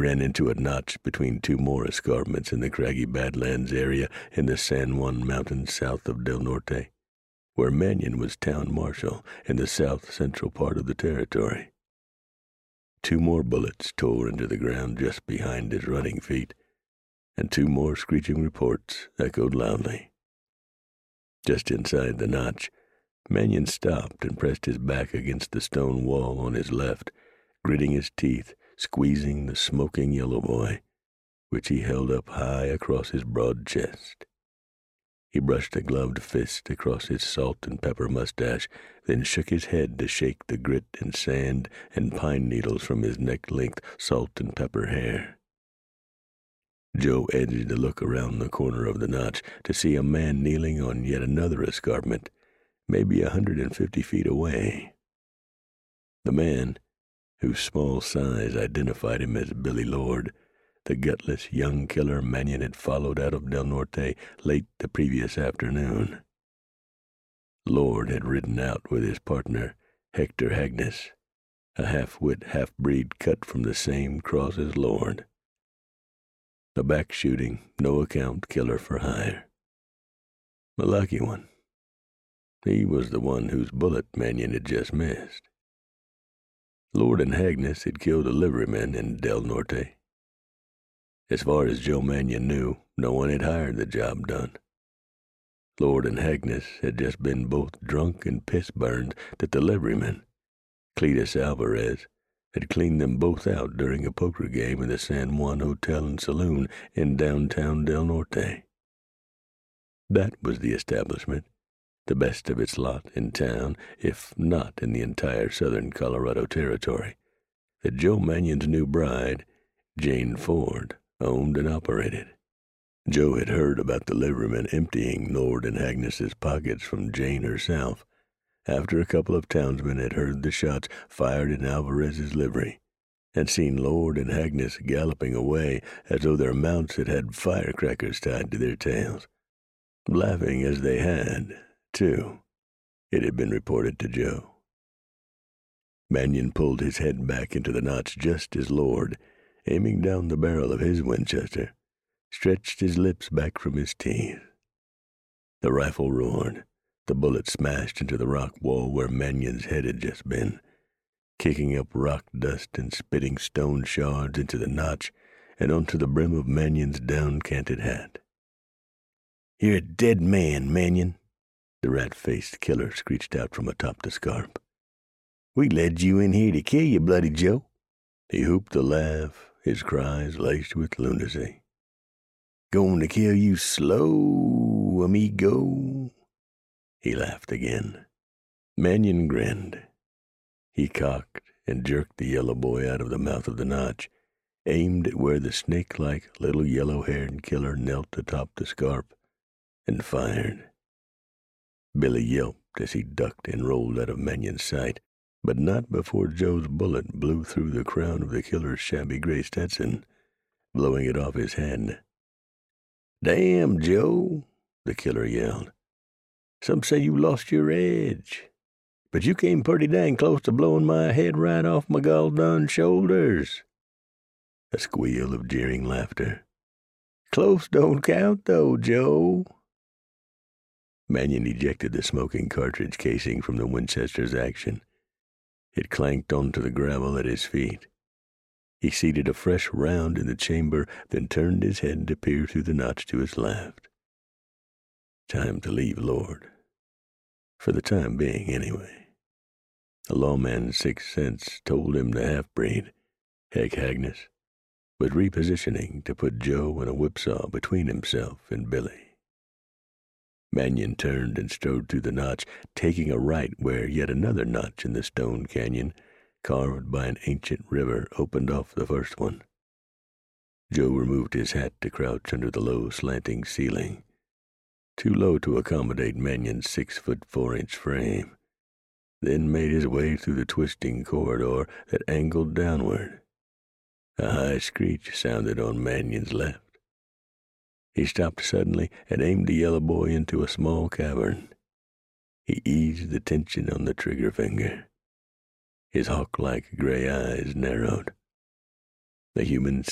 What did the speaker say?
ran into a notch between two more escarpments in the craggy Badlands area in the San Juan Mountains south of Del Norte, where Manion was town marshal in the south-central part of the territory. 2 more bullets tore into the ground just behind his running feet, and 2 more screeching reports echoed loudly. Just inside the notch, Manion stopped and pressed his back against the stone wall on his left, gritting his teeth, squeezing the smoking yellow boy, which he held up high across his broad chest. He brushed a gloved fist across his salt and pepper mustache, then shook his head to shake the grit and sand and pine needles from his neck-length salt and pepper hair. Joe edged a look around the corner of the notch to see a man kneeling on yet another escarpment, maybe 150 feet away. The man, whose small size identified him as Billy Lord, the gutless young killer Manion had followed out of Del Norte late the previous afternoon. Lord had ridden out with his partner, Hector Hagnes, a half-wit, half-breed cut from the same cross as Lord. A back-shooting, no-account killer for hire. A lucky one. He was the one whose bullet Manion had just missed. Lord and Hagnes had killed a liveryman in Del Norte. As far as Joe Manion knew, no one had hired the job done. Lord and Hagnes had just been both drunk and piss-burned that the liveryman, Cletus Alvarez, had cleaned them both out during a poker game in the San Juan Hotel and Saloon in downtown Del Norte. That was the establishment, the best of its lot in town, if not in the entire southern Colorado territory, that Joe Manion's new bride, Jane Ford, owned and operated. Joe had heard about the liveryman emptying Lord and Hagnes's pockets from Jane herself, after a couple of townsmen had heard the shots fired in Alvarez's livery, and seen Lord and Hagnes galloping away as though their mounts had had firecrackers tied to their tails. Laughing as they had, too, it had been reported to Joe. Manion pulled his head back into the notch just as Lord, aiming down the barrel of his Winchester, stretched his lips back from his teeth. The rifle roared. The bullet smashed into the rock wall where Manion's head had just been, kicking up rock dust and spitting stone shards into the notch and onto the brim of Manion's down-canted hat. "You're a dead man, Manion," the rat-faced killer screeched out from atop the scarp. "We led you in here to kill you, Bloody Joe." He whooped a laugh, his cries laced with lunacy. "Going to kill you slow, amigo." He laughed again. Manion grinned. He cocked and jerked the yellow boy out of the mouth of the notch, aimed at where the snake-like little yellow-haired killer knelt atop the scarp, and fired. Billy yelped as he ducked and rolled out of Manion's sight, but not before Joe's bullet blew through the crown of the killer's shabby gray Stetson, blowing it off his head. "Damn, Joe," the killer yelled. "Some say you lost your edge, but you came pretty dang close to blowing my head right off my gall-darn shoulders." A squeal of jeering laughter. "Close don't count, though, Joe." Manion ejected the smoking cartridge casing from the Winchester's action. It clanked onto the gravel at his feet. He seated a fresh round in the chamber, then turned his head to peer through the notch to his left. Time to leave Lord. For the time being, anyway. The lawman's sixth sense told him the half-breed, Hec Hagnes, was repositioning to put Joe in a whipsaw between himself and Billy. Manion turned and strode through the notch, taking a right where yet another notch in the stone canyon, carved by an ancient river, opened off the first one. Joe removed his hat to crouch under the low, slanting ceiling, too low to accommodate Manion's 6'4" frame, then made his way through the twisting corridor that angled downward. A high screech sounded on Manion's left. He stopped suddenly and aimed the yellow boy into a small cavern. He eased the tension on the trigger finger. His hawk-like gray eyes narrowed. The human